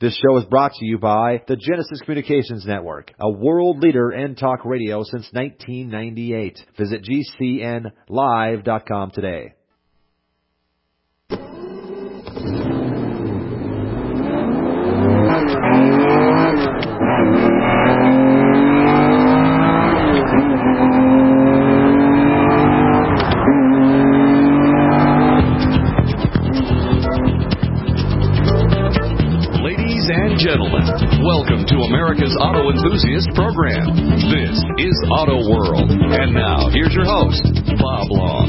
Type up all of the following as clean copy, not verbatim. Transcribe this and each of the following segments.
This show is brought to you by the Genesis Communications Network, a world leader in talk radio since 1998. Visit GCNlive.com today. Gentlemen, welcome to America's Auto Enthusiast Program. This is Auto World. And now, here's your host, Bob Long.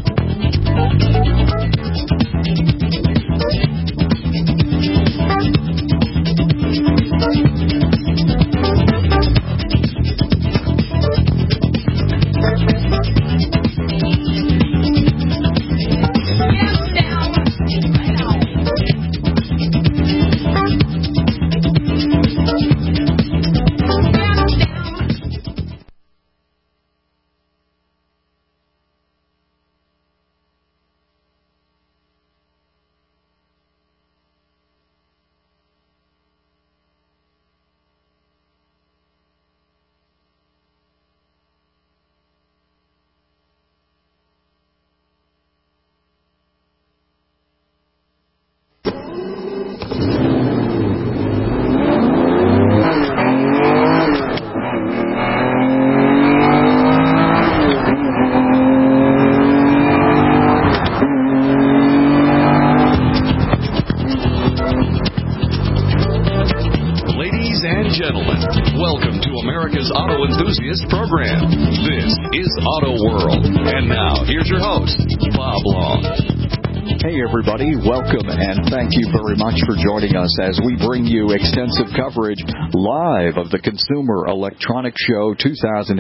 Program. This is Auto World. And now, here's your host, Bob Long. Hey, everybody. Welcome, and thank you very much for joining us as we bring you extensive coverage live of the Consumer Electronics Show 2016.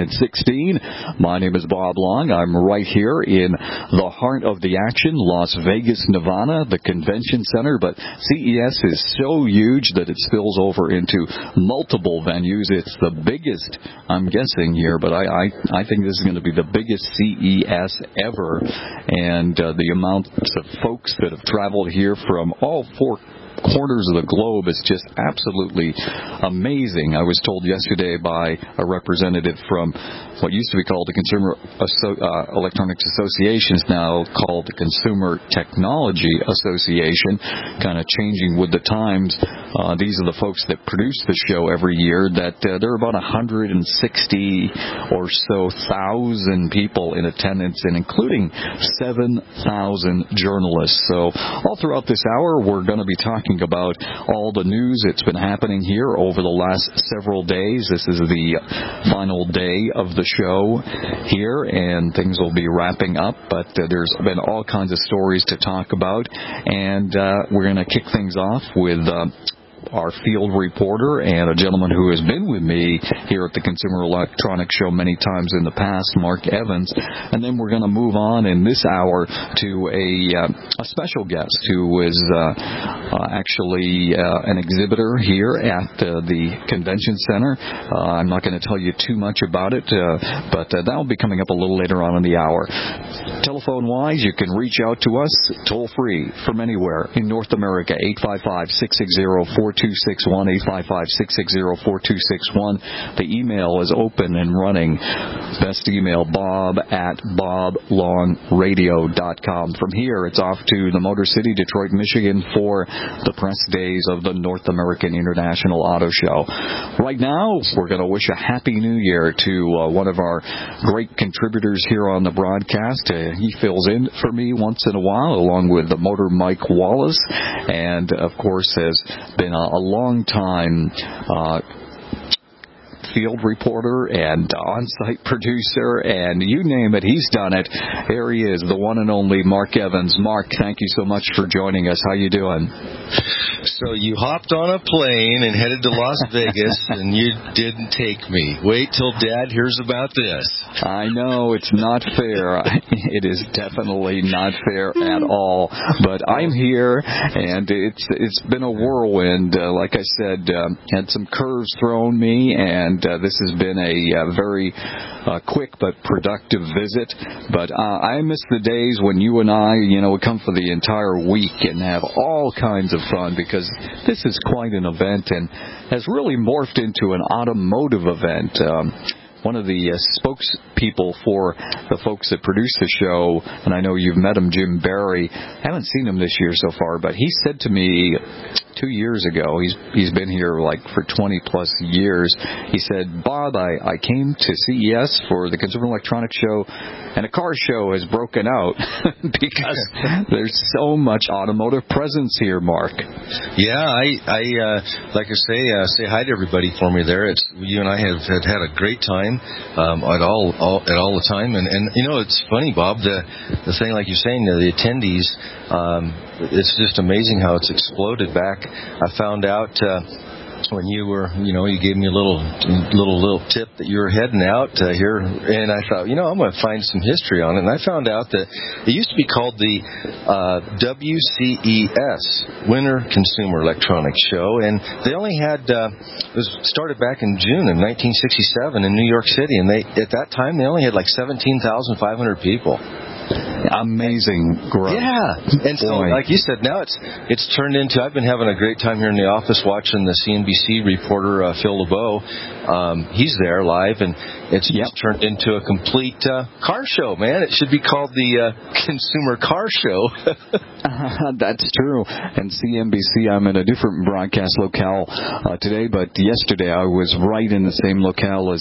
My name is Bob Long. I'm right here in the heart of the action, Las Vegas, Nevada, the convention center. But CES is so huge that it spills over into multiple venues. It's the biggest, I'm guessing here, but I think this is going to be the biggest CES ever. And the amount of folks that have traveled here from all four corners of the globe is just absolutely amazing. I was told yesterday by a representative from what used to be called the Consumer Electronics Association, is now called the Consumer Technology Association, kind of changing with the times. These are the folks that produce the show every year, that there are about 160 or so thousand people in attendance, and including 7,000 journalists. So all throughout this hour, we're going to be talking about all the news that's been happening here over the last several days. This is the final day of the show here, and things will be wrapping up, but there's been all kinds of stories to talk about, and we're going to kick things off with our field reporter and a gentleman who has been with me here at the Consumer Electronics Show many times in the past, Mark Evans. And then we're going to move on in this hour to a special guest who is actually an exhibitor here at the convention center. I'm not going to tell you too much about it, but that will be coming up a little later on in the hour. Telephone-wise, you can reach out to us toll-free from anywhere in North America, 855-660-4261, 855-660-4261. The email is open and running. Best email, bob@boblongradio.com. From here, it's off to the Motor City, Detroit, Michigan for the press days of the North American International Auto Show. Right now, we're going to wish a Happy New Year to one of our great contributors here on the broadcast. He fills in for me once in a while, along with the Motor Mike Wallace, and, of course, has been a long time field reporter and on-site producer, and you name it, he's done it. There he is, the one and only Mark Evans. Mark, thank you so much for joining us. How you doing? So you hopped on a plane and headed to Las Vegas, and you didn't take me. Wait till Dad hears about this. I know, it's not fair. It is definitely not fair at all. But I'm here, and it's been a whirlwind. like I said, had some curves thrown me, and this has been a very quick but productive visit. But I miss the days when you and I, would come for the entire week and have all kinds of fun, because this is quite an event and has really morphed into an automotive event. One of the spokespeople for the folks that produce the show, and I know you've met him, Jim Barry. I haven't seen him this year so far, but he said to me 2 years ago, he's been here like for 20 plus years, he said, Bob, I came to CES for the Consumer Electronics Show, and a car show has broken out because there's so much automotive presence here, Mark. Yeah, I like I say hi to everybody for me there. You and I have had a great time at all the time, and it's funny, Bob. The thing, like you're saying, the attendees, it's just amazing how it's exploded back. I found out when you were, you gave me a little tip that you were heading out here, and I thought, I'm going to find some history on it. And I found out that it used to be called the WCES, Winter Consumer Electronics Show, and they only had it was started back in June of 1967 in New York City, and at that time they only had like 17,500 people. Amazing growth. Yeah. And so, like you said, now it's turned into, I've been having a great time here in the office watching the CNBC reporter, Phil LeBeau. He's there live, and it's just turned into a complete car show, man. It should be called the Consumer Car Show. That's true. And CNBC, I'm in a different broadcast locale today, but yesterday I was right in the same locale as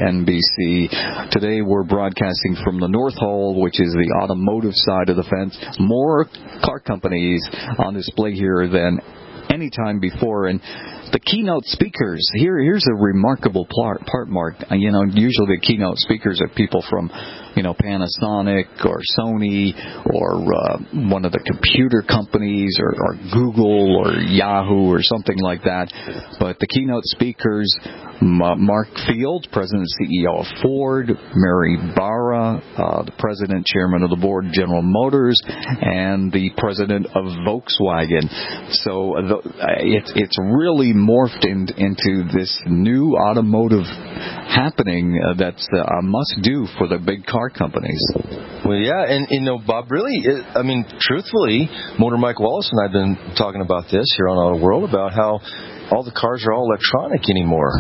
CNBC. Today we're broadcasting from the North Hall, which is the automotive side of the fence. More car companies on display here than any time before. And the keynote speakers, here's a remarkable part, Mark. Usually the keynote speakers are people from, Panasonic or Sony or one of the computer companies or Google or Yahoo or something like that. But the keynote speakers, Mark Fields, President and CEO of Ford, Mary Barra, the President, Chairman of the Board, General Motors, and the President of Volkswagen. So it's really morphed into this new automotive happening that's a must-do for the big car companies. Well, yeah, and Bob, really, truthfully, Motor Mike Wallace and I have been talking about this here on Auto World, about how all the cars are all electronic anymore,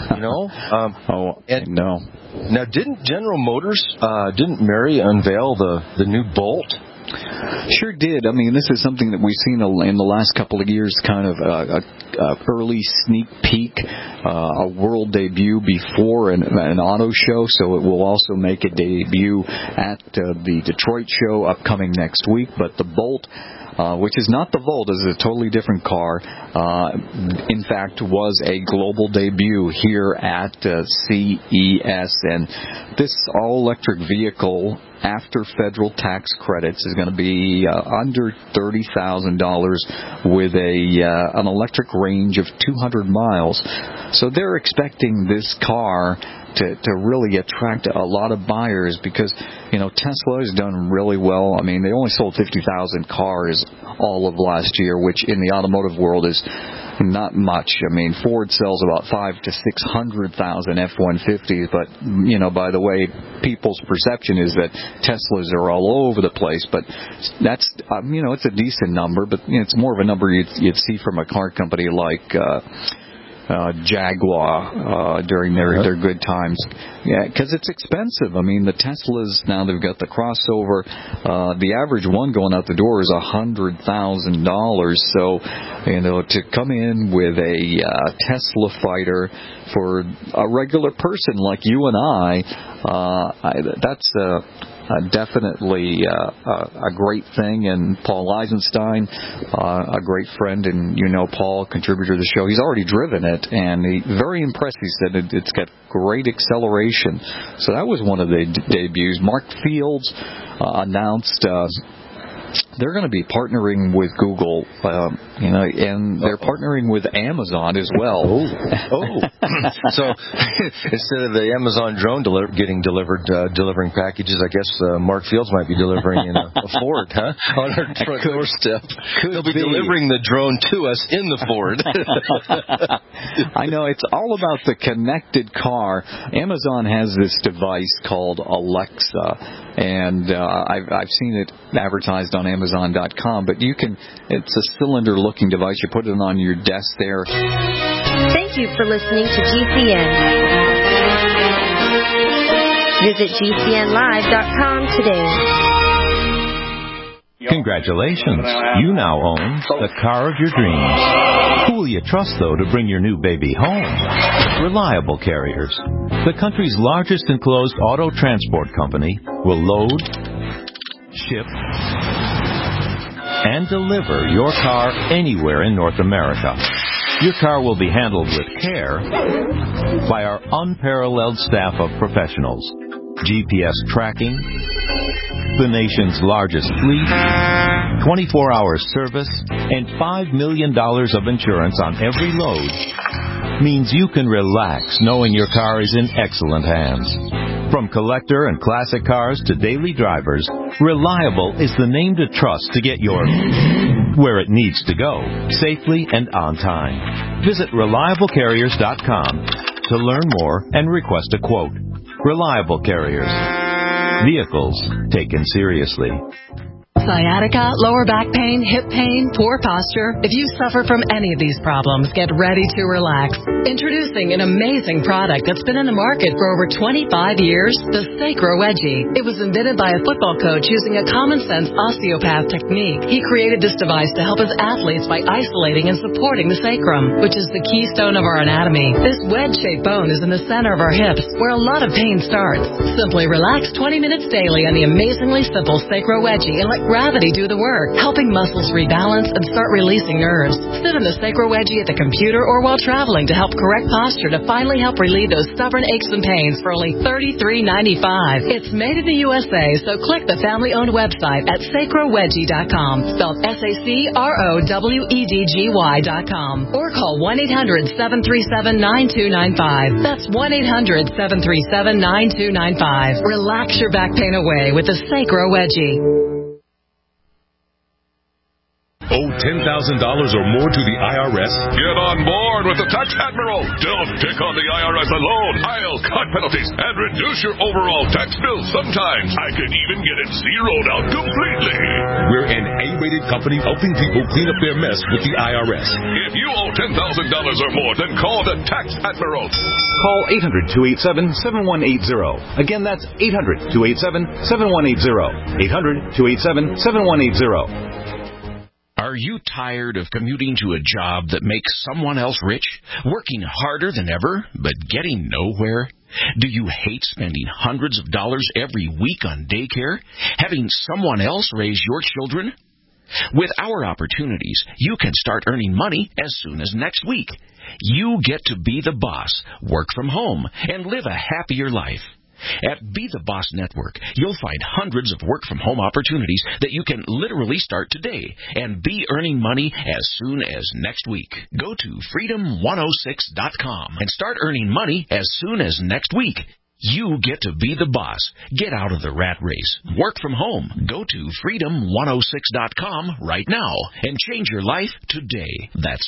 No. Now, didn't General Motors, didn't Mary unveil the new Bolt? Sure did. This is something that we've seen in the last couple of years, kind of a early sneak peek, a world debut before an auto show, so it will also make a debut at the Detroit show upcoming next week. But the Bolt, which is not the Volt, is a totally different car, in fact was a global debut here at CES, and this all-electric vehicle, after federal tax credits, is going to be under $30,000 with an electric range of 200 miles. So they're expecting this car to really attract a lot of buyers, because Tesla has done really well. They only sold 50,000 cars all of last year, which in the automotive world is not much. Ford sells about 500,000 to 600,000 F-150s, but by the way, people's perception is that Teslas are all over the place. But that's it's a decent number, but it's more of a number you'd see from a car company like Jaguar during their good times. Yeah, because it's expensive. The Teslas, now they've got the crossover. The average one going out the door is $100,000. So, to come in with a Tesla fighter for a regular person like you and I, that's definitely a great thing. And Paul Eisenstein, a great friend, and Paul, contributor to the show, he's already driven it, and very impressed. He said it's got great acceleration. So that was one of the debuts. Mark Fields announced they're going to be partnering with Google, and they're partnering with Amazon as well. So instead of the Amazon drone delivering packages, I guess Mark Fields might be delivering in a Ford, huh? On our front doorstep. They'll be delivering the drone to us in the Ford. I know, it's all about the connected car. Amazon has this device called Alexa, and I've seen it advertised on Amazon.com, but it's a cylinder-looking device. You put it on your desk there. Thank you for listening to GCN. Visit GCNlive.com today. Congratulations. You now own the car of your dreams. Who will you trust, though, to bring your new baby home? Reliable Carriers. The country's largest enclosed auto transport company will load, ship, and deliver your car anywhere in North America. Your car will be handled with care by our unparalleled staff of professionals. GPS tracking, the nation's largest fleet, 24-hour service, and $5 million of insurance on every load means you can relax knowing your car is in excellent hands. From collector and classic cars to daily drivers, Reliable is the name to trust to get your where it needs to go, safely and on time. Visit ReliableCarriers.com to learn more and request a quote. Reliable Carriers. Vehicles taken seriously. Sciatica, lower back pain, hip pain, poor posture. If you suffer from any of these problems, get ready to relax. Introducing an amazing product that's been in the market for over 25 years, the Sacro Wedgie. It was invented by a football coach using a common-sense osteopath technique. He created this device to help his athletes by isolating and supporting the sacrum, which is the keystone of our anatomy. This wedge-shaped bone is in the center of our hips, where a lot of pain starts. Simply relax 20 minutes daily on the amazingly simple Sacro Wedgie and let gravity do the work, helping muscles rebalance and start releasing nerves. Sit in the Sacro Wedgie at the computer or while traveling to help correct posture to finally help relieve those stubborn aches and pains for only $33.95. It's made in the USA, so click the family-owned website at sacrowedgie.com, spelled SACROWEDGY.com, or call 1-800-737-9295. That's 1-800-737-9295. Relax your back pain away with the Sacro Wedgie. Owe $10,000 or more to the IRS? Get on board with the Tax Admiral. Don't pick on the IRS alone. I'll cut penalties and reduce your overall tax bill. Sometimes I can even get it zeroed out completely. We're an A-rated company helping people clean up their mess with the IRS. If you owe $10,000 or more, then call the Tax Admiral. Call 800-287-7180. Again, that's 800-287-7180. 800-287-7180. Are you tired of commuting to a job that makes someone else rich, working harder than ever, but getting nowhere? Do you hate spending hundreds of dollars every week on daycare, having someone else raise your children? With our opportunities, you can start earning money as soon as next week. You get to be the boss, work from home, and live a happier life. At Be the Boss Network, you'll find hundreds of work-from-home opportunities that you can literally start today and be earning money as soon as next week. Go to freedom106.com and start earning money as soon as next week. You get to be the boss. Get out of the rat race. Work from home. Go to freedom106.com right now and change your life today. That's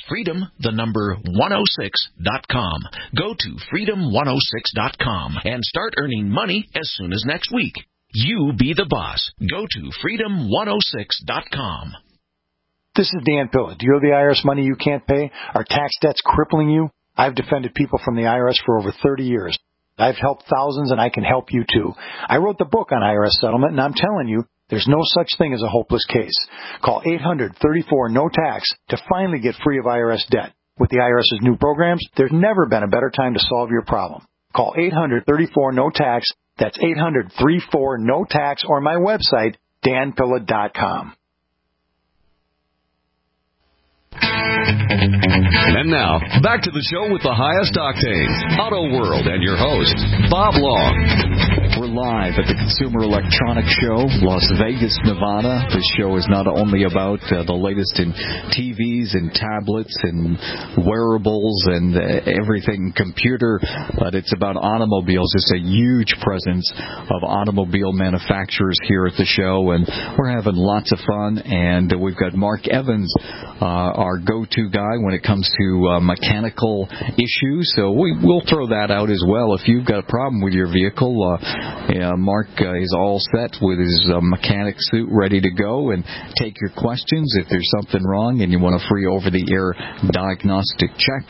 freedom106.com. Go to freedom106.com and start earning money as soon as next week. You be the boss. Go to freedom106.com. This is Dan Pilla. Do you owe the IRS money you can't pay? Are tax debts crippling you? I've defended people from the IRS for over 30 years. I've helped thousands, and I can help you, too. I wrote the book on IRS settlement, and I'm telling you, there's no such thing as a hopeless case. Call 800-34-NO-TAX to finally get free of IRS debt. With the IRS's new programs, there's never been a better time to solve your problem. Call 800-34-NO-TAX. That's 800-34-NO-TAX, or my website, danpilla.com. And now, back to the show with the highest octanes, Auto World, and your host, Bob Long. We're live at the Consumer Electronics Show, Las Vegas, Nevada. This show is not only about the latest in TVs and tablets and wearables and everything computer, but it's about automobiles. It's a huge presence of automobile manufacturers here at the show, and we're having lots of fun. And we've got Mark Evans, our go-to guy when it comes to mechanical issues. So we'll throw that out as well. If you've got a problem with your vehicle, Mark is all set with his mechanic suit ready to go and take your questions. If there's something wrong and you want a free over-the-air diagnostic check,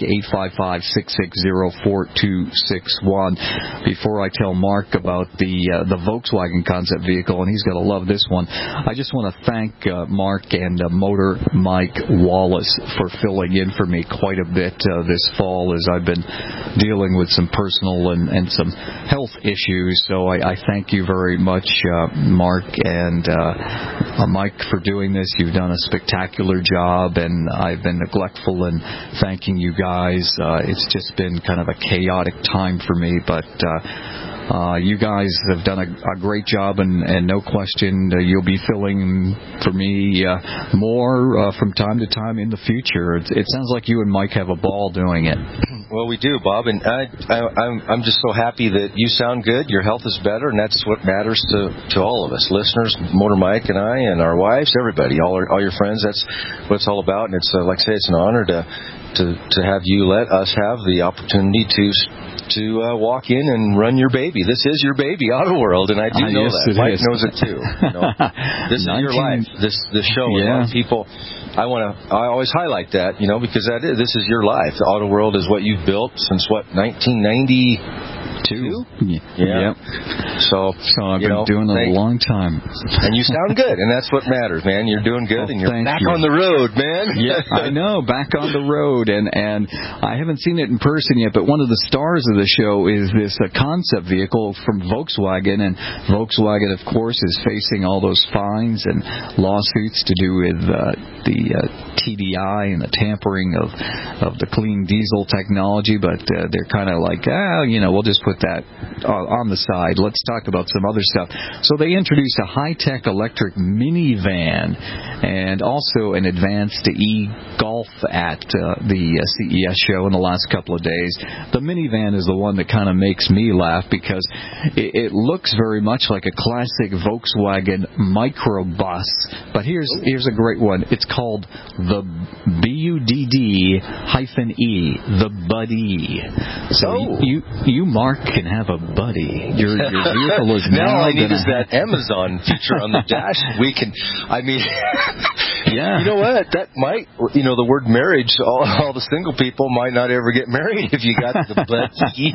855-660-4261. Before I tell Mark about the Volkswagen concept vehicle, and he's going to love this one, I just want to thank Mark and Motor Mike Wallace for filling in for me quite a bit this fall as I've been dealing with some personal and some health issues. So I thank you very much, Mark and Mike, for doing this. You've done a spectacular job, and I've been neglectful in thanking you guys. It's just been kind of a chaotic time for me, but you guys have done a great job, and no question you'll be filling for me more from time to time in the future. It sounds like you and Mike have a ball doing it. Well, we do, Bob, and I'm just so happy that you sound good, your health is better, and that's what matters to all of us, listeners, Motor Mike and I, and our wives, everybody, all your friends. That's what it's all about, and it's like I say, it's an honor to have you let us have the opportunity to walk in and run your baby. This is your baby, Auto World, and I do know yes, that. Mike knows it too. This is your life. This show. Yeah. People, I always highlight that, because this is your life. The Auto World is what you've built since 1992. Yeah. Yep. So I've been doing it a long time. And you sound good, and that's what matters, man. You're doing good, and you're back on the road, man. Yeah, I know, back on the road, and I haven't seen it in person yet, but one of the stars of the show is this concept vehicle from Volkswagen, and Volkswagen, of course, is facing all those fines and lawsuits to do with the TDI and the tampering of the clean diesel technology, but they're kind of like, we'll just put that on the side. Let's talk about some other stuff. So they introduced a high-tech electric minivan and also an advanced e-Golf at the CES show in the last couple of days. The minivan is the one that kind of makes me laugh because it looks very much like a classic Volkswagen microbus. But here's a great one. It's called the BUDD-E, the Buddy. So you, Mark, can have a buddy. Your vehicle is now. All I need is that Amazon feature on the dash. Yeah. You know what? That might, the word marriage, all the single people might not ever get married if you got the buddy.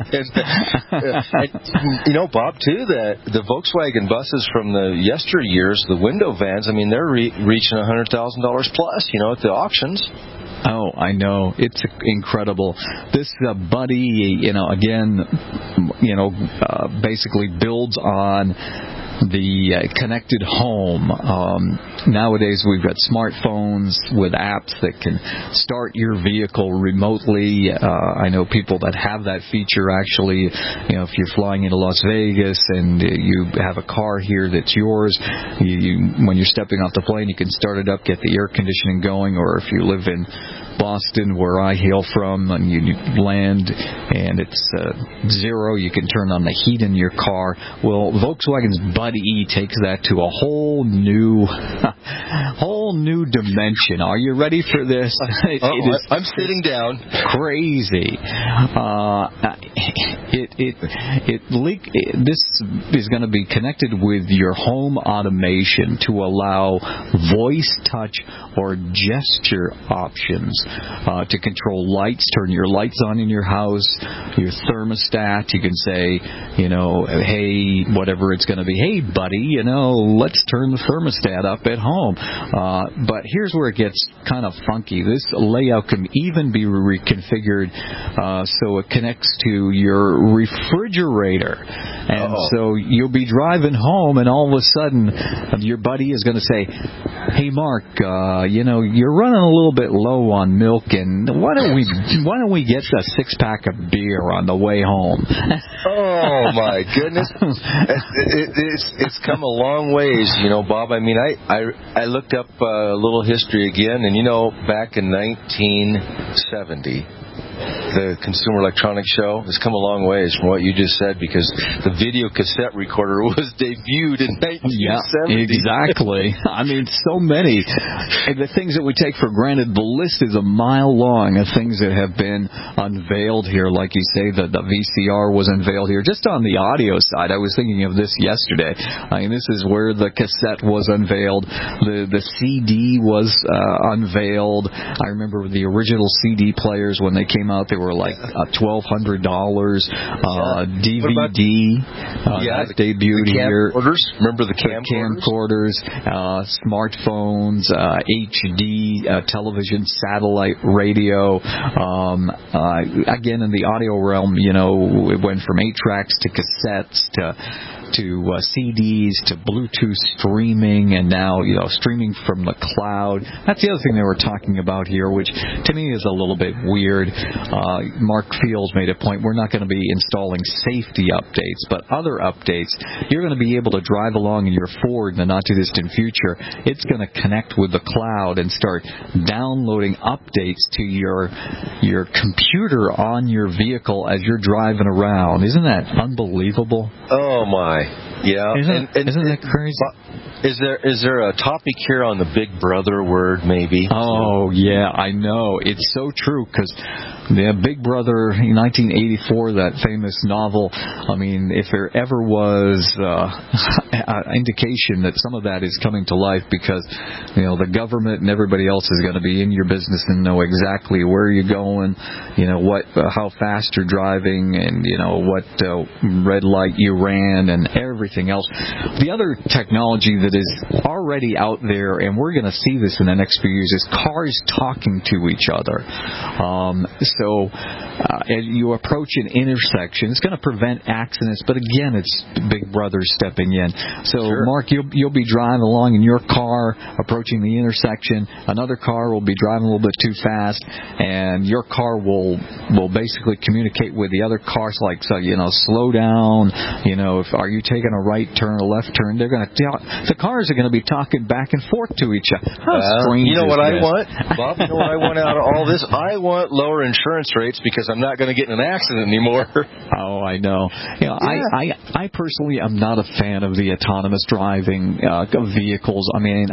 And Bob, too, the Volkswagen buses from the yesteryears, the window vans, they're reaching $100,000 plus, at the auctions. Oh, I know. It's incredible. This Buddy, basically builds on the connected home. Nowadays, we've got smartphones with apps that can start your vehicle remotely. I know people that have that feature, actually. If you're flying into Las Vegas and you have a car here that's yours, when you're stepping off the plane, you can start it up, get the air conditioning going, or if you live in Boston, where I hail from, and you land and it's zero, you can turn on the heat in your car. Well, Volkswagen's Buddy takes that to a whole new dimension. Are you ready for this? I'm sitting down. Crazy. This is going to be connected with your home automation to allow voice, touch, or gesture options to control lights, turn your lights on in your house, your thermostat. You can say, hey, whatever it's going to be, hey, buddy, let's turn the thermostat up at home. But here's where it gets kind of funky. This layout can even be reconfigured so it connects to your refrigerator. And so you'll be driving home, and all of a sudden, your buddy is going to say, Hey, Mark, you're running a little bit low on milk, and why don't we get a 6-pack of beer on the way home? Oh my goodness, it's come a long ways, Bob. I mean, I looked up a little history again, and back in 1970. The Consumer Electronics Show has come a long ways from what you just said, because the video cassette recorder was debuted in 1970. Yeah, exactly. I mean, so many. The things that we take for granted, the list is a mile long of things that have been unveiled here. Like you say, the VCR was unveiled here. Just on the audio side, I was thinking of this yesterday. I mean, this is where the cassette was unveiled. The CD was unveiled. I remember the original CD players, when they came out, they were like $1,200. DVD that debuted here. Remember the camcorders? Smartphones, HD television, satellite radio. Again, in the audio realm, it went from 8 tracks to cassettes to CDs to Bluetooth streaming, and now streaming from the cloud. That's the other thing they were talking about here, which to me is a little bit weird. Mark Fields made a point, we're not going to be installing safety updates, but other updates. You're going to be able to drive along in your Ford in the not-too-distant future. It's going to connect with the cloud and start downloading updates to your computer on your vehicle as you're driving around. Isn't that unbelievable? Oh, my. Yeah. Isn't that crazy? Is there a topic here on the Big Brother word, maybe? Oh, yeah, I know. It's so true, because the Big Brother in 1984, that famous novel, I mean, if there ever was an indication that some of that is coming to life, because, the government and everybody else is going to be in your business and know exactly where you're going, how fast you're driving, and, what red light you ran, and everything else. The other technology that is already out there, and we're going to see this in the next few years, is cars talking to each other. So as you approach an intersection, it's going to prevent accidents, but again, it's Big Brother stepping in. So, sure. Mark, you'll be driving along in your car, approaching the intersection. Another car will be driving a little bit too fast, and your car will basically communicate with the other cars, like, slow down. Are you taking a right turn, a left turn? They're going to the cars are going to be talking back and forth to each other. How strange is what this? I want, Bob? You know what I want out of all this? I want lower insurance rates, because I'm not going to get in an accident anymore. Oh, I know. I personally am not a fan of the autonomous driving vehicles. I mean,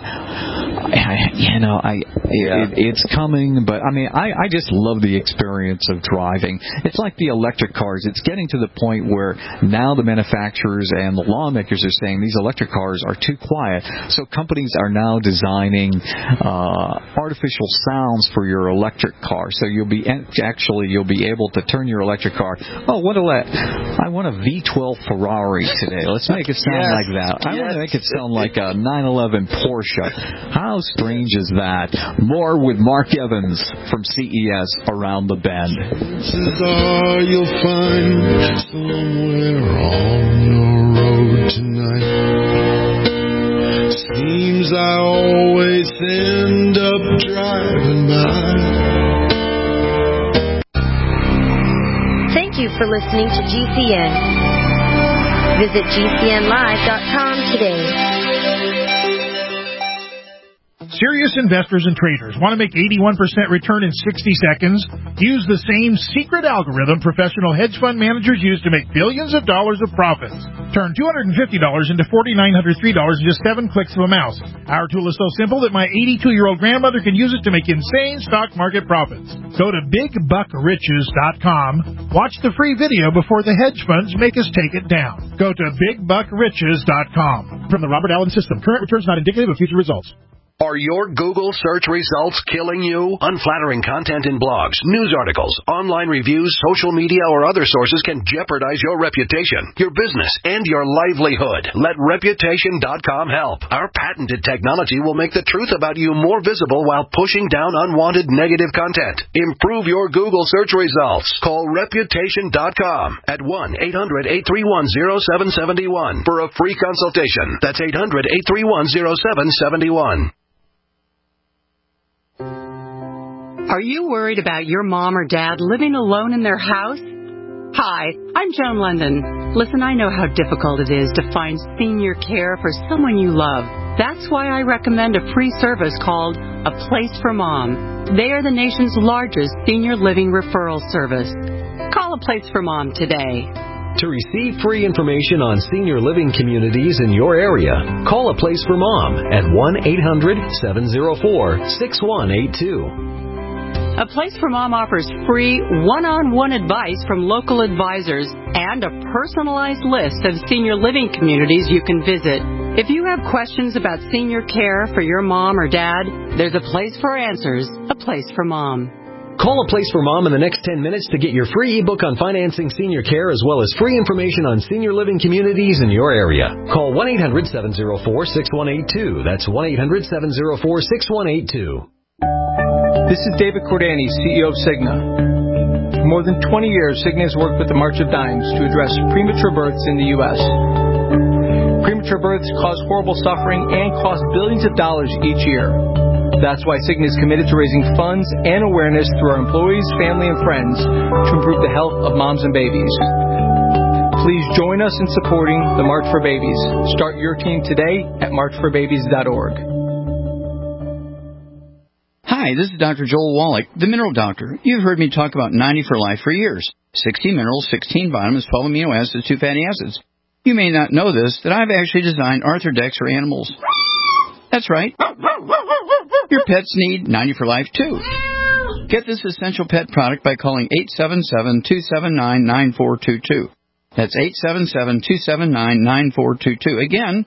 it's coming, but I mean, I just love the experience of driving. It's like the electric cars. It's getting to the point where now the manufacturers and the lawmakers are saying these electric cars are too quiet. So companies are now designing artificial sounds for your electric car. So you'll be able to turn your electric car. Oh, I want a V12 Ferrari today. Let's make it sound like that. I want to make it sound like a 911 Porsche. How strange is that? More with Mark Evans from CES Around the Bend. Chances are you'll find somewhere on the road tonight. Seems I always end up driving by. Thank you for listening to GCN. Visit GCNlive.com today. Serious investors and traders want to make 81% return in 60 seconds? Use the same secret algorithm professional hedge fund managers use to make billions of dollars of profits. Turn $250 into $4,903 in just 7 clicks of a mouse. Our tool is so simple that my 82-year-old grandmother can use it to make insane stock market profits. Go to BigBuckRiches.com. Watch the free video before the hedge funds make us take it down. Go to BigBuckRiches.com. From the Robert Allen System, current returns not indicative of future results. Are your Google search results killing you? Unflattering content in blogs, news articles, online reviews, social media, or other sources can jeopardize your reputation, your business, and your livelihood. Let Reputation.com help. Our patented technology will make the truth about you more visible while pushing down unwanted negative content. Improve your Google search results. Call Reputation.com at 1-800-831-0771 for a free consultation. That's 800-831-0771. Are you worried about your mom or dad living alone in their house? Hi, I'm Joan London. Listen, I know how difficult it is to find senior care for someone you love. That's why I recommend a free service called A Place for Mom. They are the nation's largest senior living referral service. Call A Place for Mom today. To receive free information on senior living communities in your area, call A Place for Mom at 1-800-704-6182. A Place for Mom offers free one-on-one advice from local advisors and a personalized list of senior living communities you can visit. If you have questions about senior care for your mom or dad, there's a place for answers. A Place for Mom. Call A Place for Mom in the next 10 minutes to get your free ebook on financing senior care as well as free information on senior living communities in your area. Call 1-800-704-6182. That's 1-800-704-6182. This is David Cordani, CEO of Cigna. For more than 20 years, Cigna has worked with the March of Dimes to address premature births in the U.S. Premature births cause horrible suffering and cost billions of dollars each year. That's why Cigna is committed to raising funds and awareness through our employees, family, and friends to improve the health of moms and babies. Please join us in supporting the March for Babies. Start your team today at marchforbabies.org. Hi, this is Dr. Joel Wallach, the Mineral Doctor. You've heard me talk about 90 for Life for years. 60 minerals, 16 vitamins, 12 amino acids, 2 fatty acids. You may not know this, that I've actually designed Arthrodex for animals. That's right. Your pets need 90 for Life, too. Get this essential pet product by calling 877-279-9422. That's 877-279-9422. Again,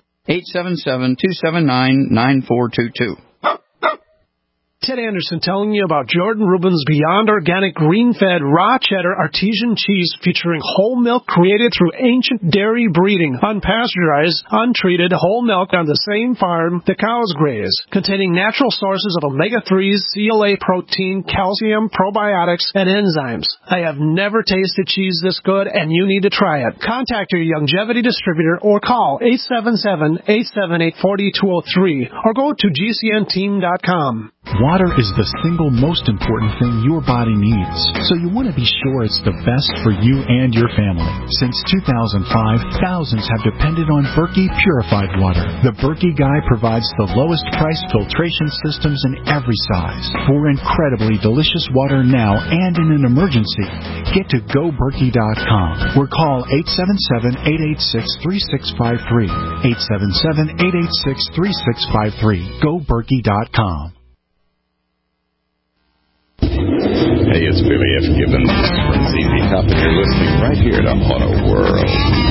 877-279-9422. Ted Anderson telling you about Jordan Rubin's Beyond Organic Green-Fed Raw Cheddar Artesian Cheese featuring whole milk created through ancient dairy breeding, unpasteurized, untreated whole milk on the same farm the cows graze, containing natural sources of omega-3s, CLA protein, calcium, probiotics, and enzymes. I have never tasted cheese this good, and you need to try it. Contact your Youngevity distributor or call 877-878-4203 or go to gcnteam.com. Water is the single most important thing your body needs, so you want to be sure it's the best for you and your family. Since 2005, thousands have depended on Berkey purified water. The Berkey Guy provides the lowest price filtration systems in every size. For incredibly delicious water now and in an emergency, get to GoBerkey.com or call 877-886-3653. 877-886-3653. GoBerkey.com. Hey, it's Billy F. Gibbons from ZZ Top, and you're listening right here to Auto World.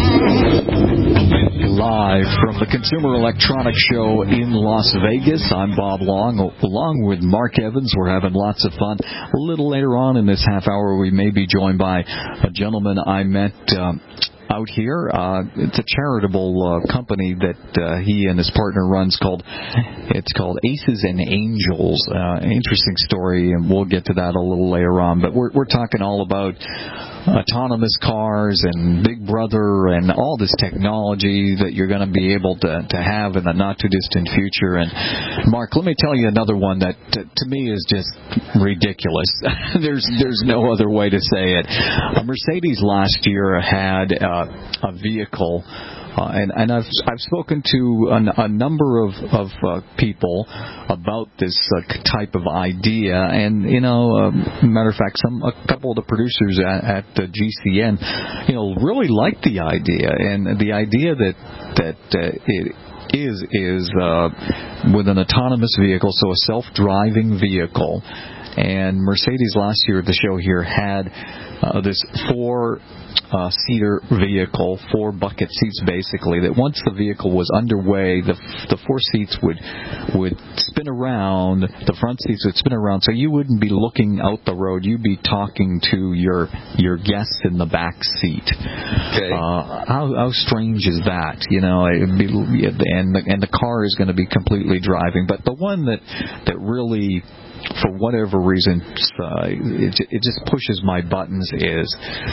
Live from the Consumer Electronics Show in Las Vegas, I'm Bob Long, along with Mark Evans. We're having lots of fun. A little later on in this half hour, we may be joined by a gentleman I met out here. It's a charitable company that he and his partner runs called Aces and Angels. Interesting story, and we'll get to that a little later on. But we're talking all about autonomous cars and Big Brother and all this technology that you're going to be able to have in the not-too-distant future. And, Mark, let me tell you another one that, to me, is just ridiculous. There's no other way to say it. Mercedes last year had a vehicle, and I've spoken to a number of people about this type of idea, and matter of fact, a couple of the producers at GCN, really liked the idea, and the idea that it is with an autonomous vehicle, so a self-driving vehicle. And Mercedes last year at the show here had this 4-seater vehicle, 4 bucket seats basically, that once the vehicle was underway, the 4 seats would spin around, the front seats would spin around, so you wouldn't be looking out the road, you'd be talking to your guests in the back seat. Okay. How strange is that? You know, and the car is going to be completely driving. But the one that really, for whatever reason, it just pushes my buttons is,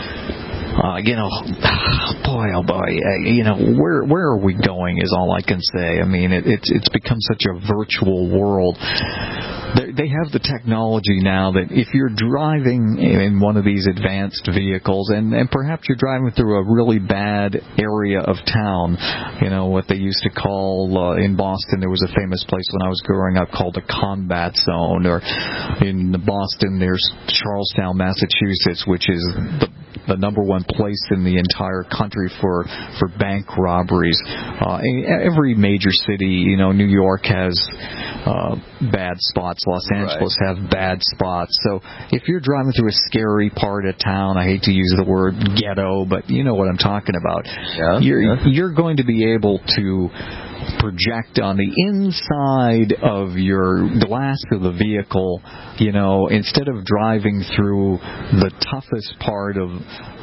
boy, oh boy, where are we going is all I can say. I mean, it's become such a virtual world. They have the technology now that if you're driving in one of these advanced vehicles, and perhaps you're driving through a really bad area of town, what they used to call, in Boston, there was a famous place when I was growing up called the Combat Zone, or in Boston there's Charlestown, Massachusetts, which is the number one place in the entire country for bank robberies. Every major city, New York has bad spots. Los Angeles have bad spots. So if you're driving through a scary part of town, I hate to use the word ghetto, but you know what I'm talking about. Yeah, you're going to be able to project on the inside of your glass of the vehicle, instead of driving through the toughest part of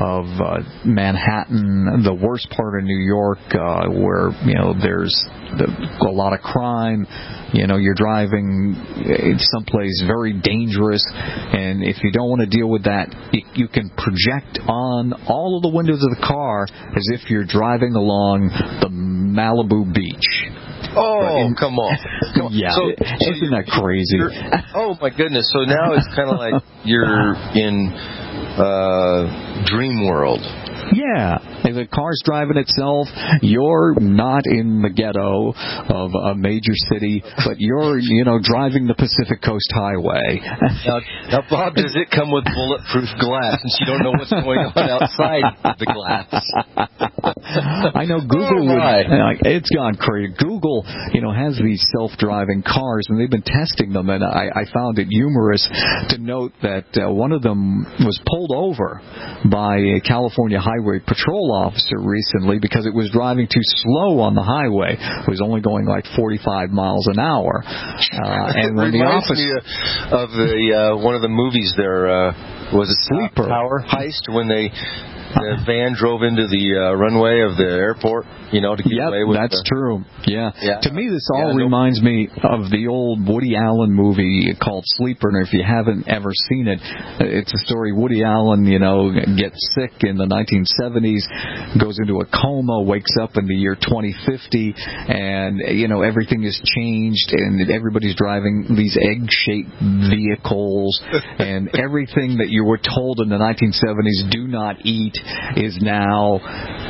Manhattan, the worst part of New York, where there's a lot of crime. You're driving someplace very dangerous, and if you don't want to deal with that, you can project on all of the windows of the car as if you're driving along the Malibu beach. Oh, come on. Yeah, isn't that crazy? Oh, my goodness. So now it's kind of like you're in dream world. Yeah. If the car's driving itself, you're not in the ghetto of a major city, but you're, driving the Pacific Coast Highway. Now, Bob, does it come with bulletproof glass since you don't know what's going on outside the glass? I know Google it's gone crazy. Google, has these self-driving cars, and they've been testing them, and I found it humorous to note that one of them was pulled over by a California Highway Patrol officer recently because it was driving too slow on the highway. It was only going like 45 miles an hour. And when the officer me of the one of the movies there was it Sleeper Tower Heist, when the van drove into the runway of the airport, to get away with that's true. Yeah. To me, this all reminds me of the old Woody Allen movie called Sleeper, and if you haven't ever seen it, it's a story. Woody Allen, gets sick in the 1970s, goes into a coma, wakes up in the year 2050, and, everything has changed, and everybody's driving these egg-shaped vehicles, and everything that you were told in the 1970s, do not eat, is now,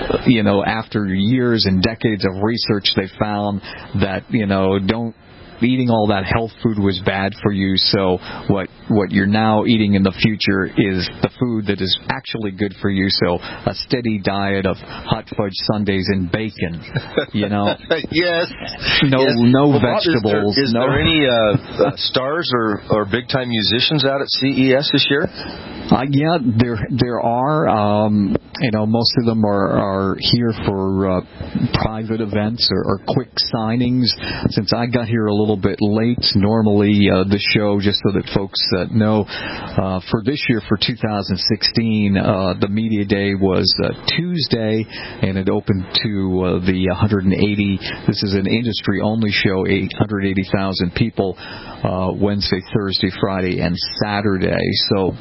after years and decades of research, they found that, eating all that health food was bad for you, so what you're now eating in the future is the food that is actually good for you, so a steady diet of hot fudge sundaes and bacon, Yes. No vegetables. Is there any stars or big-time musicians out at CES this year? Yeah, there are. Most of them are here for private events or quick signings. Since I got here a little bit late, normally the show, just so that folks know, for this year, for 2016, the Media Day was Tuesday, and it opened to the 180. This is an industry-only show, 180,000 people, Wednesday, Thursday, Friday, and Saturday. So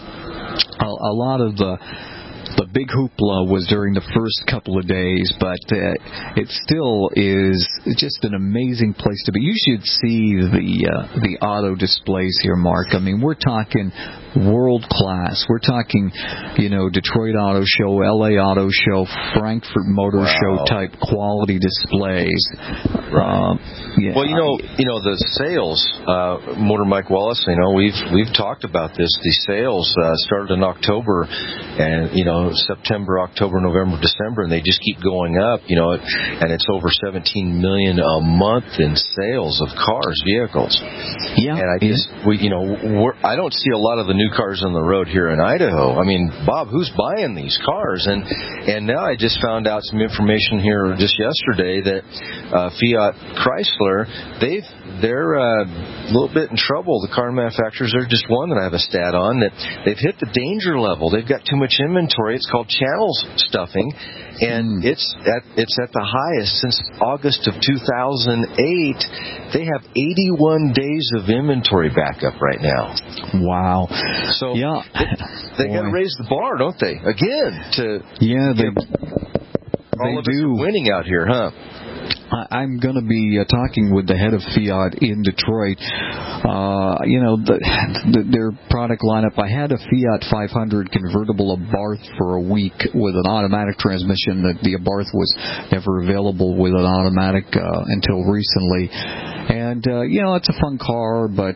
a lot of the big hoopla was during the first couple of days, but it still is just an amazing place to be. You should see the auto displays here, Mark. I mean, we're talking world class. We're talking, Detroit Auto Show, LA Auto Show, Frankfurt Motor Show type quality displays. Right. Well, the sales, Motor Mike Wallace, we've talked about this. The sales started in October, and September, October, November, December, and they just keep going up, and it's over 17 million a month in sales of vehicles. Yeah. And I don't see a lot of the new cars on the road here in Idaho. I mean, Bob, who's buying these cars? And now I just found out some information here just yesterday that Fiat Chrysler, they're a little bit in trouble. The car manufacturers, they're just one that I have a stat on, that they've hit the danger level. They've got too much inventory. It's called channel stuffing, and it's at the highest since August of 2008. They have 81 days of inventory backup right now. Wow. So yeah, they got to raise the bar, don't they? Again, all of us are winning out here, huh? I'm going to be talking with the head of Fiat in Detroit. Their product lineup. I had a Fiat 500 convertible Abarth for a week with an automatic transmission. The Abarth was never available with an automatic until recently. And, it's a fun car, but,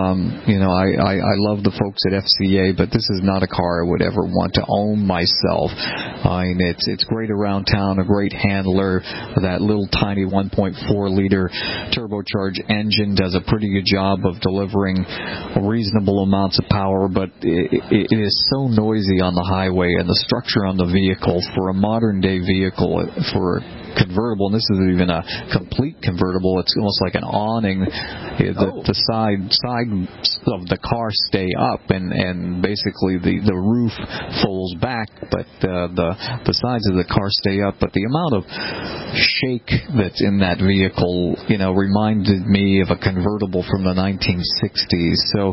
I love the folks at FCA, but this is not a car I would ever want to own myself. I mean, it's great around town, a great handler. That little tiny 1.4-liter turbocharged engine does a pretty good job of delivering reasonable amounts of power, but it is so noisy on the highway, and the structure on the vehicle for a modern-day vehicle, for convertible, and this isn't even a complete convertible, it's almost like an awning. The sides of the car stay up, and basically the roof folds back, but the sides of the car stay up. But the amount of shake that's in that vehicle, reminded me of a convertible from the 1960s. So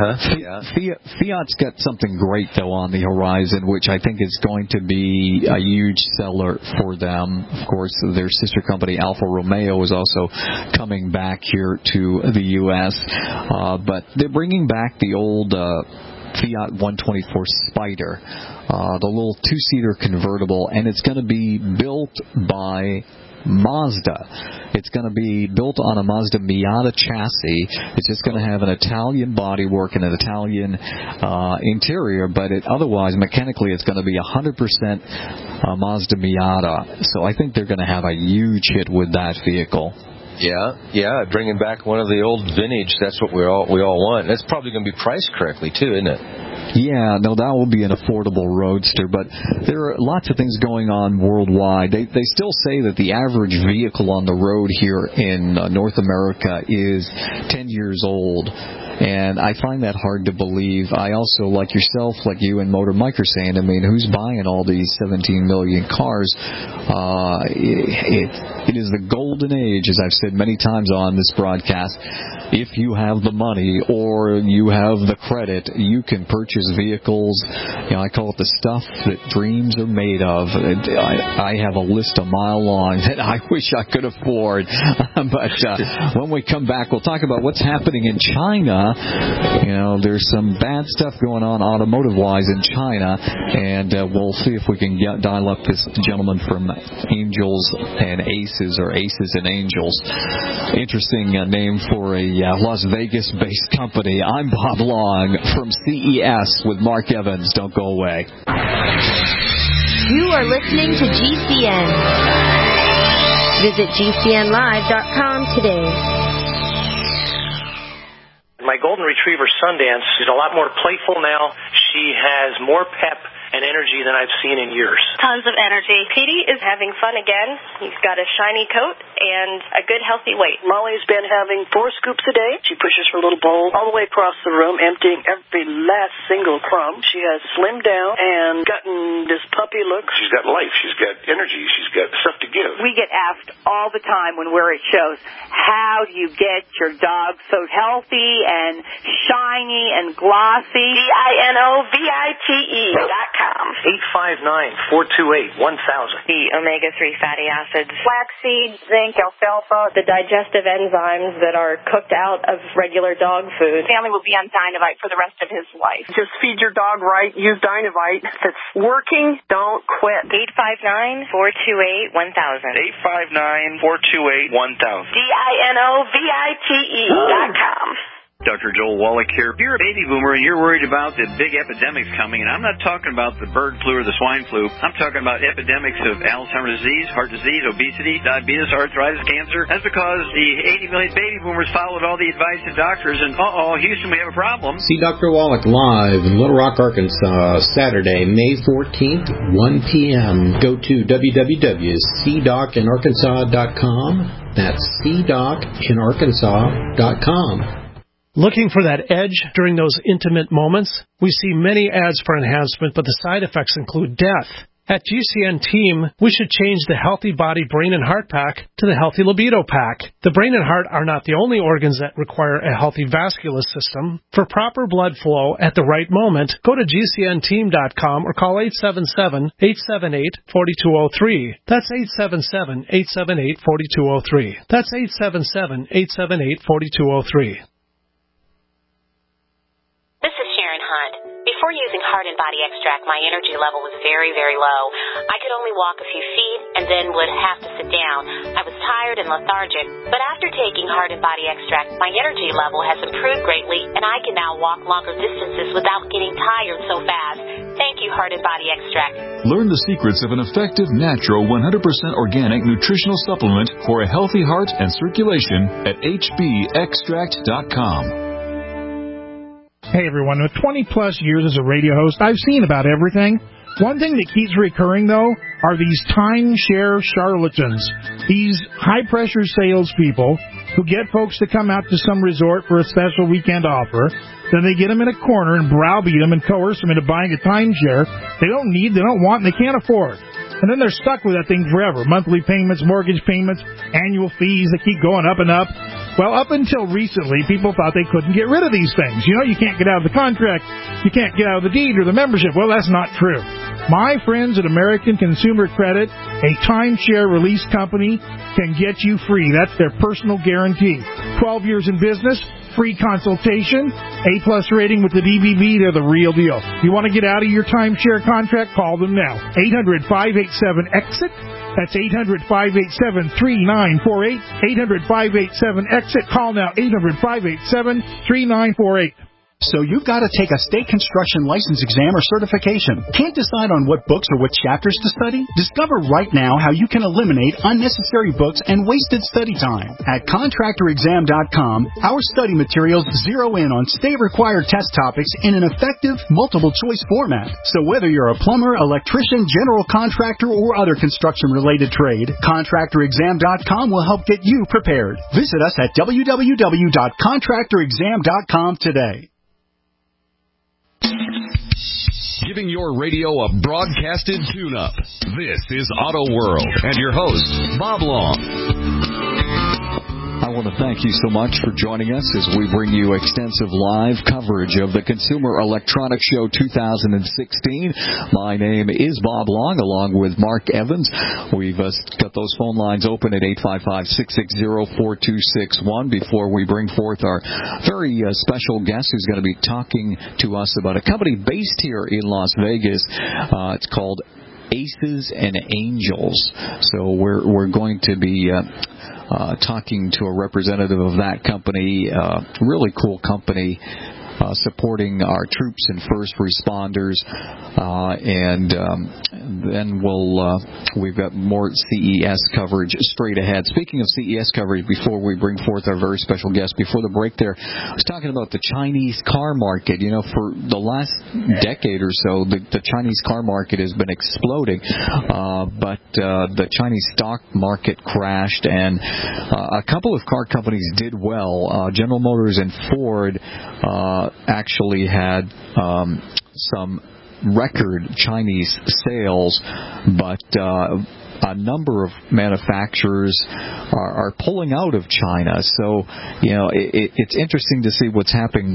Fiat's got something great, though, on the horizon, which I think is going to be a huge seller for them. Of course, their sister company Alfa Romeo is also coming back here to the U.S., but they're bringing back the old Fiat 124 Spider, the little two-seater convertible, and it's going to be built by Mazda. It's going to be built on a Mazda Miata chassis. It's just going to have an Italian bodywork and an Italian interior, but otherwise, mechanically, it's going to be 100% Mazda Miata. So I think they're going to have a huge hit with that vehicle. Yeah, bringing back one of the old vintage. That's what we all want. That's probably going to be priced correctly too, isn't it? Yeah, no, that will be an affordable roadster, but there are lots of things going on worldwide. They still say that the average vehicle on the road here in North America is 10 years old. And I find that hard to believe. I also, like yourself, like you and Motor Mike are saying, I mean, who's buying all these 17 million cars? It is the golden age, as I've said many times on this broadcast. If you have the money or you have the credit, you can purchase vehicles. I call it the stuff that dreams are made of. I have a list a mile long that I wish I could afford. But when we come back, we'll talk about what's happening in China. There's some bad stuff going on automotive-wise in China, and we'll see if we can dial up this gentleman from Angels and Aces, or Aces and Angels. Interesting name for a Las Vegas-based company. I'm Bob Long from CES with Mark Evans. Don't go away. You are listening to GCN. Visit GCNlive.com today. My golden retriever, Sundance, is a lot more playful now. She has more pep and energy than I've seen in years. Tons of energy. Petey is having fun again. He's got a shiny coat and a good healthy weight. Molly's been having 4 scoops a day. She pushes her little bowl all the way across the room, emptying every last single crumb. She has slimmed down and gotten this puppy look. She's got life. She's got energy. She's got stuff to give. We get asked all the time when we're at shows, how do you get your dog so healthy and shiny and glossy? DINOVITE.com. 859-428-1000. The omega-3 fatty acids, flaxseed, zinc, alfalfa, the digestive enzymes that are cooked out of regular dog food. Family will be on Dinovite for the rest of his life. Just feed your dog right. Use Dinovite. If it's working, don't quit. 859-428-1000. 859-428-1000. DINOVITE.com. Dr. Joel Wallach here. If you're a baby boomer and you're worried about the big epidemics coming, and I'm not talking about the bird flu or the swine flu, I'm talking about epidemics of Alzheimer's disease, heart disease, obesity, diabetes, arthritis, cancer. That's because the 80 million baby boomers followed all the advice of doctors, and Houston, we have a problem. See Dr. Wallach live in Little Rock, Arkansas, Saturday, May 14th, 1 p.m. Go to www.cdocinarkansas.com. That's cdocinarkansas.com. Looking for that edge during those intimate moments? We see many ads for enhancement, but the side effects include death. At GCN Team, we should change the Healthy Body, Brain, and Heart Pack to the Healthy Libido Pack. The brain and heart are not the only organs that require a healthy vascular system. For proper blood flow at the right moment, go to GCNteam.com or call 877-878-4203. That's 877-878-4203. That's 877-878-4203. This is Sharon Hunt. Before using Heart and Body Extract, my energy level was very, very low. I could only walk a few feet and then would have to sit down. I was tired and lethargic. But after taking Heart and Body Extract, my energy level has improved greatly, and I can now walk longer distances without getting tired so fast. Thank you, Heart and Body Extract. Learn the secrets of an effective, natural, 100% organic nutritional supplement for a healthy heart and circulation at hbextract.com. Hey everyone, with 20 plus years as a radio host, I've seen about everything. One thing that keeps recurring, though, are these timeshare charlatans. These high-pressure salespeople who get folks to come out to some resort for a special weekend offer. Then they get them in a corner and browbeat them and coerce them into buying a timeshare they don't need, they don't want, and they can't afford. And then they're stuck with that thing forever. Monthly payments, mortgage payments, annual fees that keep going up and up. Well, up until recently, people thought they couldn't get rid of these things. You know, you can't get out of the contract, you can't get out of the deed or the membership. Well, that's not true. My friends at American Consumer Credit, a timeshare release company, can get you free. That's their personal guarantee. 12 years in business, free consultation, A-plus rating with the DBB, they're the real deal. You want to get out of your timeshare contract? Call them now. 800-587-EXIT. That's 800-587-3948. 800-587-EXIT. Call now, 800-587-3948. So you've got to take a state construction license exam or certification. Can't decide on what books or what chapters to study? Discover right now how you can eliminate unnecessary books and wasted study time. At contractorexam.com, our study materials zero in on state-required test topics in an effective, multiple-choice format. So whether you're a plumber, electrician, general contractor, or other construction-related trade, contractorexam.com will help get you prepared. Visit us at www.contractorexam.com today. Giving your radio a broadcasted tune-up. This is Auto World and your host, Bob Long. I want to thank you so much for joining us as we bring you extensive live coverage of the Consumer Electronics Show 2016. My name is Bob Long, along with Mark Evans. We've got those phone lines open at 855-660-4261 before we bring forth our very special guest who's going to be talking to us about a company based here in Las Vegas. It's called Aces and Angels. So we're going to be talking to a representative of that company, really cool company, supporting our troops and first responders, and then we've got more CES coverage straight ahead. Speaking of CES coverage, before we bring forth our very special guest, before the break there, I was talking about the Chinese car market. You know, for the last decade or so, the Chinese car market has been exploding, but the Chinese stock market crashed, and a couple of car companies did well. General Motors and Ford actually had some record Chinese sales, but a number of manufacturers are pulling out of China. So, you know, it's interesting to see what's happening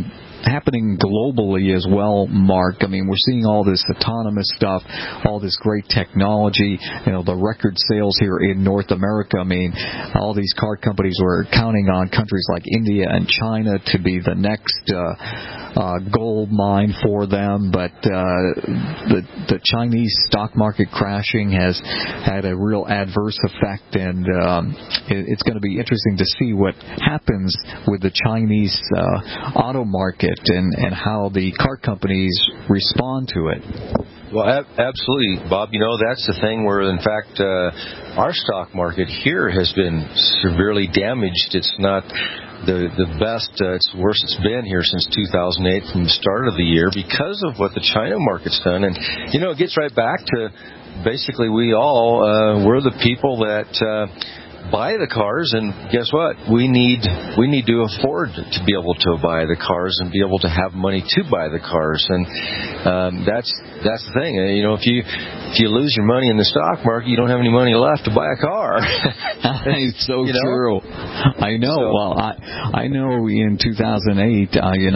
happening globally as well, Mark. I mean, we're seeing all this autonomous stuff, all this great technology, the record sales here in North America. I mean, all these car companies were counting on countries like India and China to be the next gold mine for them, but the Chinese stock market crashing has had a real adverse effect, and it's going to be interesting to see what happens with the Chinese auto market and how the car companies respond to it. Well, absolutely, Bob. That's the thing where, in fact, our stock market here has been severely damaged. It's not the best, it's worse it's been here since 2008 from the start of the year because of what the China market's done. And, it gets right back to basically we're the people that buy the cars, and guess what? We need to afford to be able to buy the cars and be able to have money to buy the cars, and that's the thing. If you lose your money in the stock market, you don't have any money left to buy a car. It's so true. I know. So, well, I know in 2008,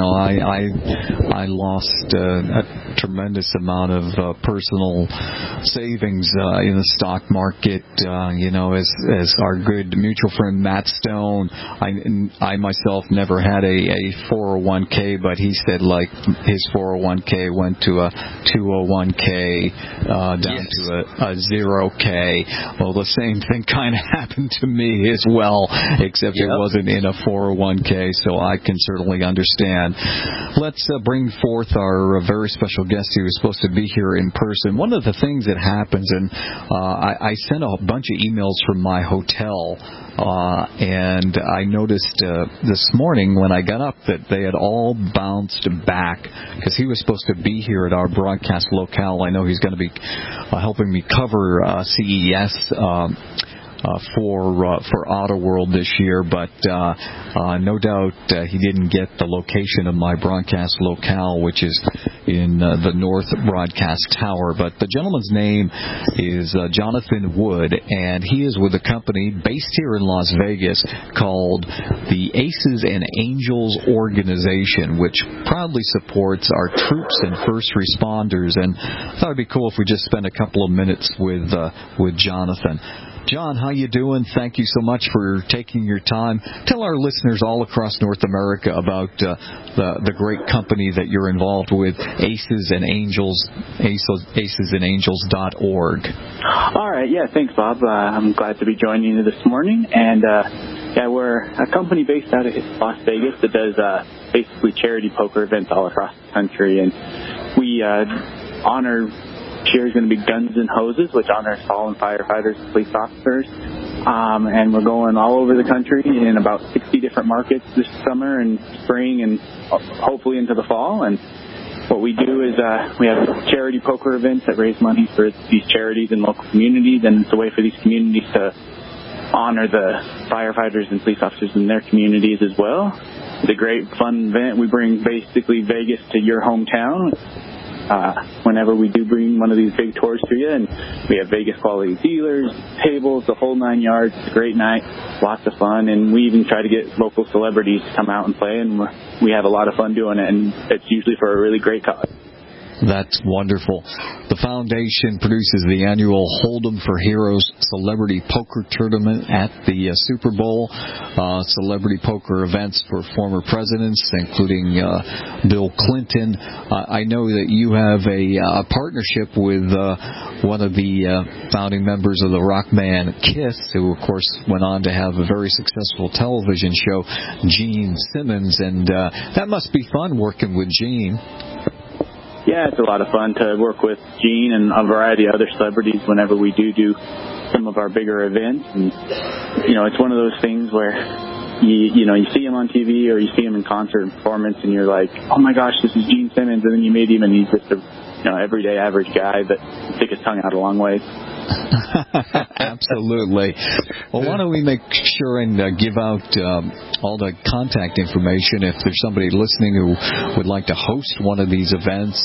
I lost a tremendous amount of personal savings in the stock market. As our good mutual friend Matt Stone, I myself never had a 401k, but he said like his 401k went to a 201k down to a 0k. Well, the same thing kind of happened to me as well, except it wasn't in a 401k, so I can certainly understand. Let's bring forth our very special guest who is supposed to be here in person. One of the things that happens, and I sent a bunch of emails from my hotel, and I noticed this morning when I got up that they had all bounced back because he was supposed to be here at our broadcast locale. I know he's going to be helping me cover CES for Auto World this year, but no doubt he didn't get the location of my broadcast locale, which is in the North Broadcast Tower. But the gentleman's name is Jonathan Wood, and he is with a company based here in Las Vegas called the Aces and Angels Organization, which proudly supports our troops and first responders. And I thought it'd be cool if we just spent a couple of minutes with Jonathan. John, how you doing? Thank you so much for taking your time. Tell our listeners all across North America about the great company that you're involved with, Aces and Angels, acesandangels.org. All right. Yeah, thanks, Bob. I'm glad to be joining you this morning. And, we're a company based out of Las Vegas that does basically charity poker events all across the country. And we honor... This year is going to be Guns and Hoses, which honors fallen firefighters and police officers. And we're going all over the country in about 60 different markets this summer and spring and hopefully into the fall. And what we do is we have charity poker events that raise money for these charities and local communities, and it's a way for these communities to honor the firefighters and police officers in their communities as well. It's a great, fun event. We bring basically Vegas to your hometown. Whenever we do bring one of these big tours to you, and we have Vegas quality dealers, tables, the whole 9 yards. It's a great night, lots of fun, and we even try to get local celebrities to come out and play, and we have a lot of fun doing it, and it's usually for a really great cause. That's wonderful. The foundation produces the annual Hold'em for Heroes Celebrity Poker Tournament at the Super Bowl, celebrity poker events for former presidents, including Bill Clinton. I know that you have a partnership with one of the founding members of the rock band Kiss, who, of course, went on to have a very successful television show, Gene Simmons, and that must be fun working with Gene. Yeah, it's a lot of fun to work with Gene and a variety of other celebrities whenever we do some of our bigger events. And, it's one of those things where, you see him on TV or you see him in concert and performance and you're like, oh my gosh, this is Gene Simmons. And then you meet him and he's just a, everyday average guy that can stick his tongue out a long ways. Absolutely. Well, why don't we make sure and give out all the contact information if there's somebody listening who would like to host one of these events.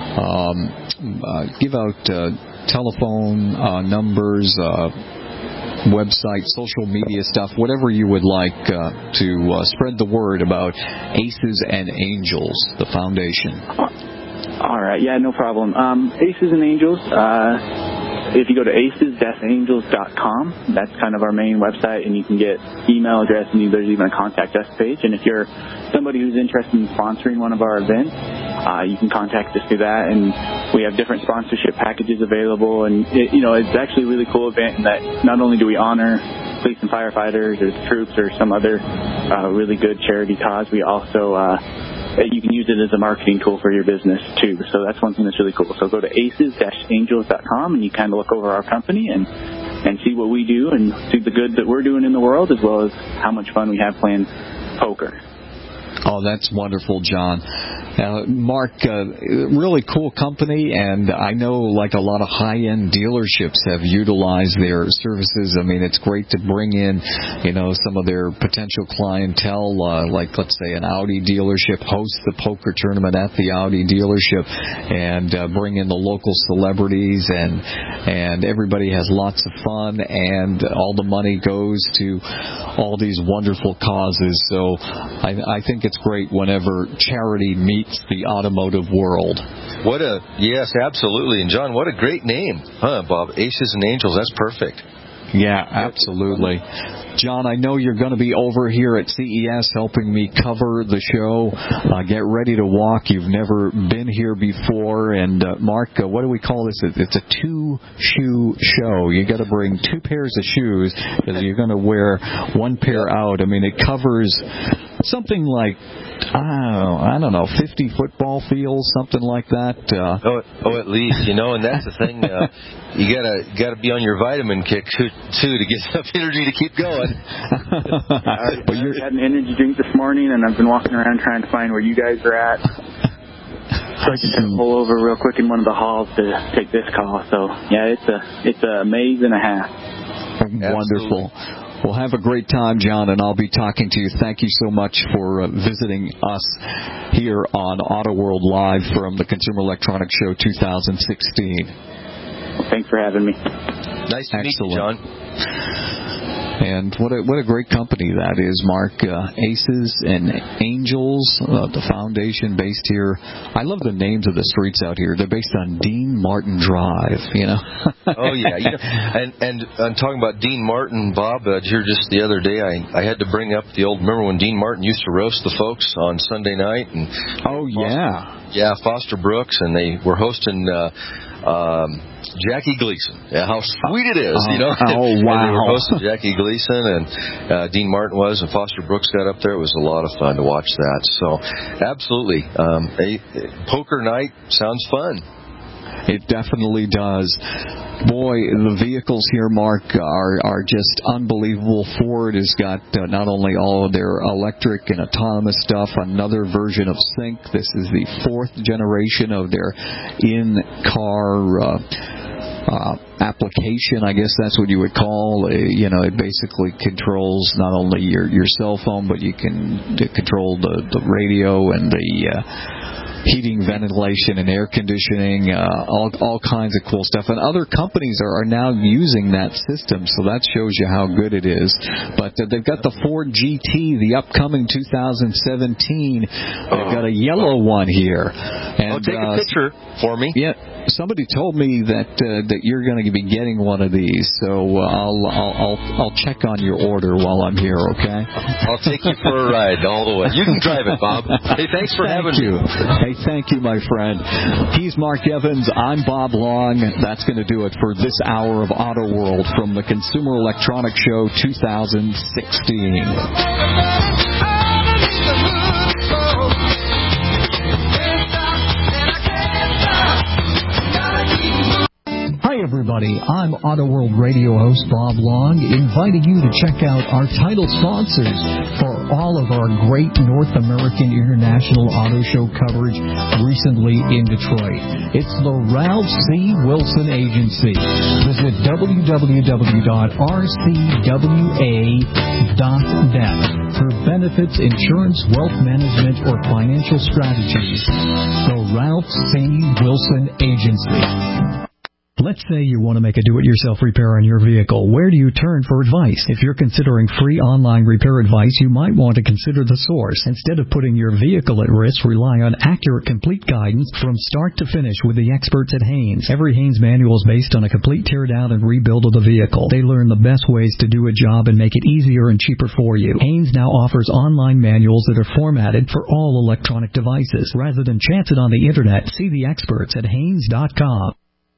Give out telephone numbers, website, social media stuff, whatever you would like to spread the word about Aces and Angels, the foundation. All right. Yeah, no problem. Aces and Angels, if you go to aces-angels.com, that's kind of our main website, and you can get email address, and there's even a contact us page. And if you're somebody who's interested in sponsoring one of our events, you can contact us through that, and we have different sponsorship packages available. And it's actually a really cool event in that not only do we honor police and firefighters or troops or some other really good charity cause, we also you can use it as a marketing tool for your business too. So that's one thing that's really cool. So go to aces-angels.com, and you kind of look over our company and see what we do and see the good that we're doing in the world, as well as how much fun we have playing poker. Oh, that's wonderful, John. Mark, really cool company, and I know like a lot of high-end dealerships have utilized their services. I mean, it's great to bring in, some of their potential clientele, like let's say an Audi dealership hosts the poker tournament at the Audi dealership, and bring in the local celebrities, and everybody has lots of fun, and all the money goes to all these wonderful causes. So I think it's great whenever charity meets the automotive world. Yes, absolutely. And John, what a great name, huh, Bob? Aces and Angels, that's perfect. Yeah, absolutely. John, I know you're going to be over here at CES helping me cover the show. Get ready to walk. You've never been here before. And, Mark, what do we call this? It's a two-shoe show. You got to bring two pairs of shoes because you're going to wear one pair out. I mean, it covers something like, I don't know, 50 football fields, something like that. At least, and that's the thing. You gotta be on your vitamin kick too to get enough energy to keep going. I had an energy drink this morning, and I've been walking around trying to find where you guys are at, so I can pull over real quick in one of the halls to take this call. So yeah, it's a maze and a half. Wonderful. Well, have a great time, John, and I'll be talking to you. Thank you so much for visiting us here on Auto World Live from the Consumer Electronics Show 2016. Thanks for having me. Nice to meet you, John. And what a great company that is, Mark. Aces and Angels, the foundation based here. I love the names of the streets out here. They're based on Dean Martin Drive, Oh, yeah. And I'm talking about Dean Martin, Bob. Here just the other day, I had to bring up remember when Dean Martin used to roast the folks on Sunday night? And Yeah, Foster Brooks, and they were hosting Jackie Gleason. Yeah, how sweet it is, Oh, wow. And they were hosting Jackie Gleason, and Dean Martin was, and Foster Brooks got up there. It was a lot of fun to watch that. So, absolutely. Poker night sounds fun. It definitely does. Boy, the vehicles here, Mark, are just unbelievable. Ford has got not only all of their electric and autonomous stuff, another version of Sync. This is the fourth generation of their in-car application, I guess that's what you would call. It basically controls not only your cell phone, but you can control the radio and the heating, ventilation, and air conditioning, all kinds of cool stuff. And other companies are now using that system, so that shows you how good it is. But they've got the Ford GT, the upcoming 2017. They've got a yellow one here. And, take a picture for me. Yeah. Somebody told me that you're going to be getting one of these, so I'll check on your order while I'm here. Okay? I'll take you for a ride all the way. You can drive it, Bob. Hey, thanks for having me. Hey, thank you, my friend. He's Mark Evans. I'm Bob Long. That's going to do it for this hour of Auto World from the Consumer Electronics Show 2016. Hi, everybody. I'm Auto World Radio host Bob Long, inviting you to check out our title sponsors for all of our great North American International Auto Show coverage recently in Detroit. It's the Ralph C. Wilson Agency. Visit www.rcwa.net for benefits, insurance, wealth management, or financial strategies. The Ralph C. Wilson Agency. Let's say you want to make a do-it-yourself repair on your vehicle. Where do you turn for advice? If you're considering free online repair advice, you might want to consider The Source. Instead of putting your vehicle at risk, rely on accurate, complete guidance from start to finish with the experts at Haynes. Every Haynes manual is based on a complete tear-down and rebuild of the vehicle. They learn the best ways to do a job and make it easier and cheaper for you. Haynes now offers online manuals that are formatted for all electronic devices. Rather than chance it on the internet, see the experts at Haynes.com.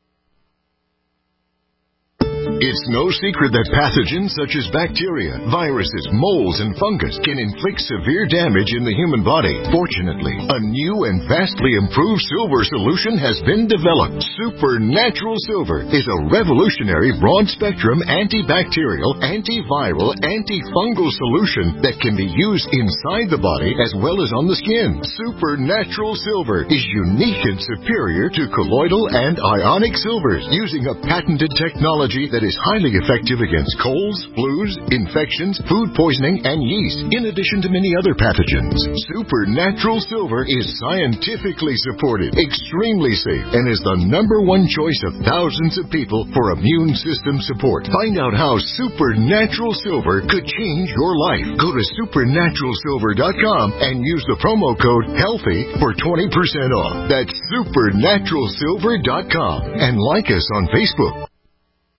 It's no secret that pathogens such as bacteria, viruses, molds, and fungus can inflict severe damage in the human body. Fortunately, a new and vastly improved silver solution has been developed. Supernatural Silver is a revolutionary broad-spectrum antibacterial, antiviral, antifungal solution that can be used inside the body as well as on the skin. Supernatural Silver is unique and superior to colloidal and ionic silvers, using a patented technology that is highly effective against colds, flus, infections, food poisoning, and yeast, in addition to many other pathogens. Supernatural Silver is scientifically supported, extremely safe, and is the #1 choice of thousands of people for immune system support. Find out how Supernatural Silver could change your life. Go to supernaturalsilver.com and use the promo code HEALTHY for 20% off. That's supernaturalsilver.com, and like us on Facebook.